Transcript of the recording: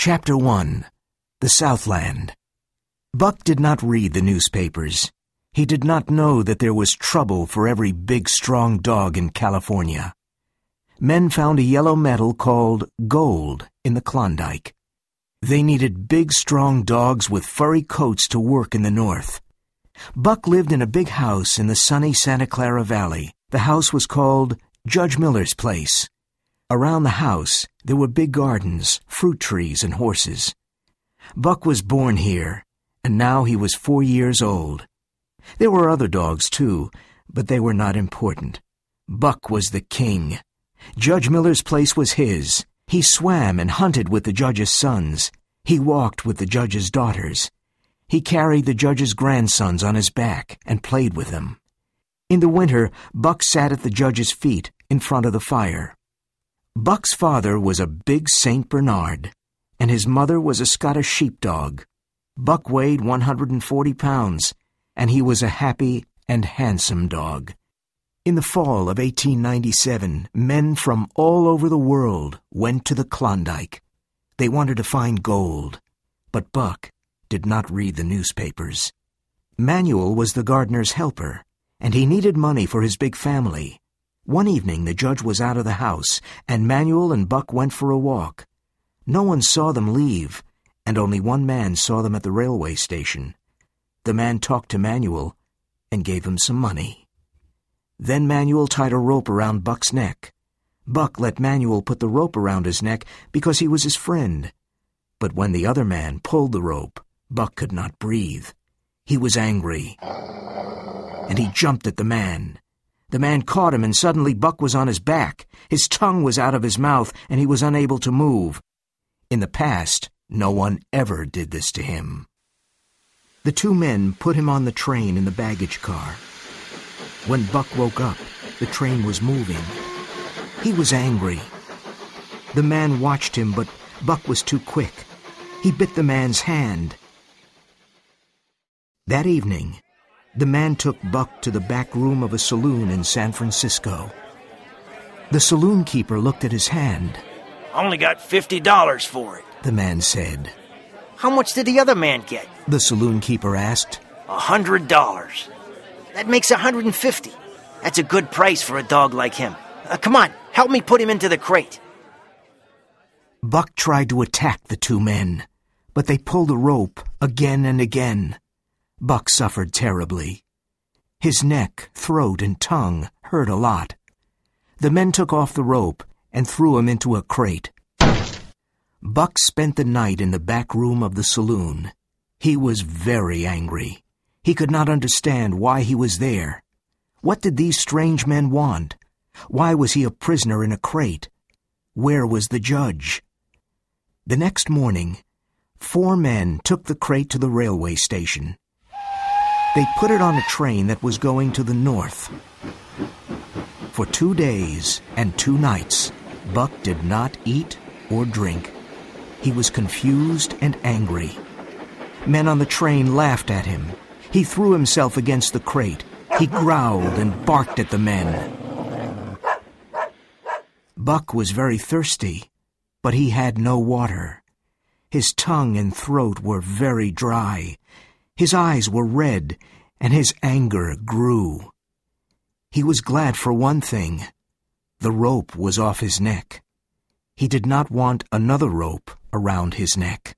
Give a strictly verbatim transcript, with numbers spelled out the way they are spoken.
Chapter one. The Southland. Buck did not read the newspapers. He did not know that there was trouble for every big, strong dog in California. Men found a yellow metal called gold in the Klondike. They needed big, strong dogs with furry coats to work in the north. Buck lived in a big house in the sunny Santa Clara Valley. The house was called Judge Miller's place. Around the house, there were big gardens, fruit trees, and horses. Buck was born here, and now he was four years old. There were other dogs, too, but they were not important. Buck was the king. Judge Miller's place was his. He swam and hunted with the judge's sons. He walked with the judge's daughters. He carried the judge's grandsons on his back and played with them. In the winter, Buck sat at the judge's feet in front of the fire. Buck's father was a big Saint Bernard, and his mother was a Scottish sheepdog. Buck weighed one hundred forty pounds, and he was a happy and handsome dog. In the fall of eighteen ninety-seven, men from all over the world went to the Klondike. They wanted to find gold, but Buck did not read the newspapers. Manuel was the gardener's helper, and he needed money for his big family. One evening the judge was out of the house, and Manuel and Buck went for a walk. No one saw them leave, and only one man saw them at the railway station. The man talked to Manuel and gave him some money. Then Manuel tied a rope around Buck's neck. Buck let Manuel put the rope around his neck because he was his friend. But when the other man pulled the rope, Buck could not breathe. He was angry, and he jumped at the man. The man caught him, and suddenly Buck was on his back. His tongue was out of his mouth, and he was unable to move. In the past, no one ever did this to him. The two men put him on the train in the baggage car. When Buck woke up, the train was moving. He was angry. The man watched him, but Buck was too quick. He bit the man's hand. That evening, the man took Buck to the back room of a saloon in San Francisco. The saloon keeper looked at his hand. Only got fifty dollars for it, the man said. How much did the other man get? The saloon keeper asked. A hundred dollars. That makes a hundred and fifty. That's a good price for a dog like him. Uh, come on, help me put him into the crate. Buck tried to attack the two men, but they pulled the rope again and again. Buck suffered terribly. His neck, throat, and tongue hurt a lot. The men took off the rope and threw him into a crate. Buck spent the night in the back room of the saloon. He was very angry. He could not understand why he was there. What did these strange men want? Why was he a prisoner in a crate? Where was the judge? The next morning, four men took the crate to the railway station. They put it on a train that was going to the north. For two days and two nights, Buck did not eat or drink. He was confused and angry. Men on the train laughed at him. He threw himself against the crate. He growled and barked at the men. Buck was very thirsty, but he had no water. His tongue and throat were very dry. His eyes were red, and his anger grew. He was glad for one thing. The rope was off his neck. He did not want another rope around his neck.